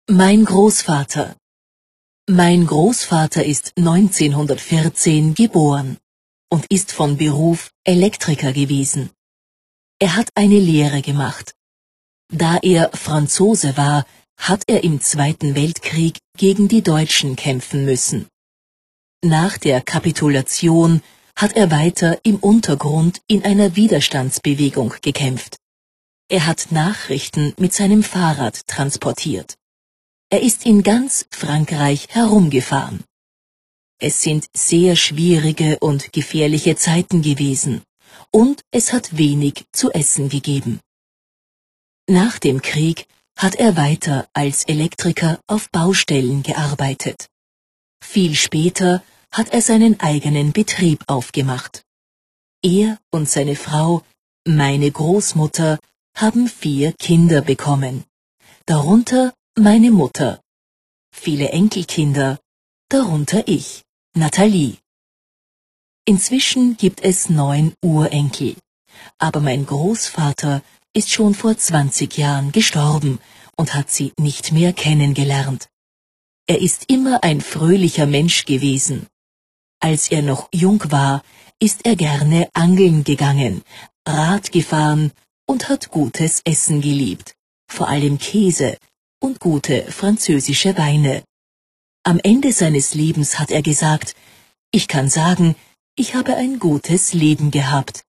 Mein Großvater. Mein Großvater ist 1914 geboren und ist von Beruf Elektriker gewesen. Er hat eine Lehre gemacht. Da er Franzose war, hat er im Zweiten Weltkrieg gegen die Deutschen kämpfen müssen. Nach der Kapitulation hat er weiter im Untergrund in einer Widerstandsbewegung gekämpft. Er hat Nachrichten mit seinem Fahrrad transportiert. Er ist in ganz Frankreich herumgefahren. Es sind sehr schwierige und gefährliche Zeiten gewesen, und es hat wenig zu essen gegeben. Nach dem Krieg hat er weiter als Elektriker auf Baustellen gearbeitet. Viel später hat er seinen eigenen Betrieb aufgemacht. Er und seine Frau, meine Großmutter, haben 4 Kinder bekommen, darunter meine Mutter, viele Enkelkinder, darunter ich, Nathalie. Inzwischen gibt es 9 Urenkel, aber mein Großvater ist schon vor 20 Jahren gestorben und hat sie nicht mehr kennengelernt. Er ist immer ein fröhlicher Mensch gewesen. Als er noch jung war, ist er gerne angeln gegangen, Rad gefahren und hat gutes Essen geliebt, vor allem Käse und gute französische Weine. Am Ende seines Lebens hat er gesagt: Ich kann sagen, ich habe ein gutes Leben gehabt.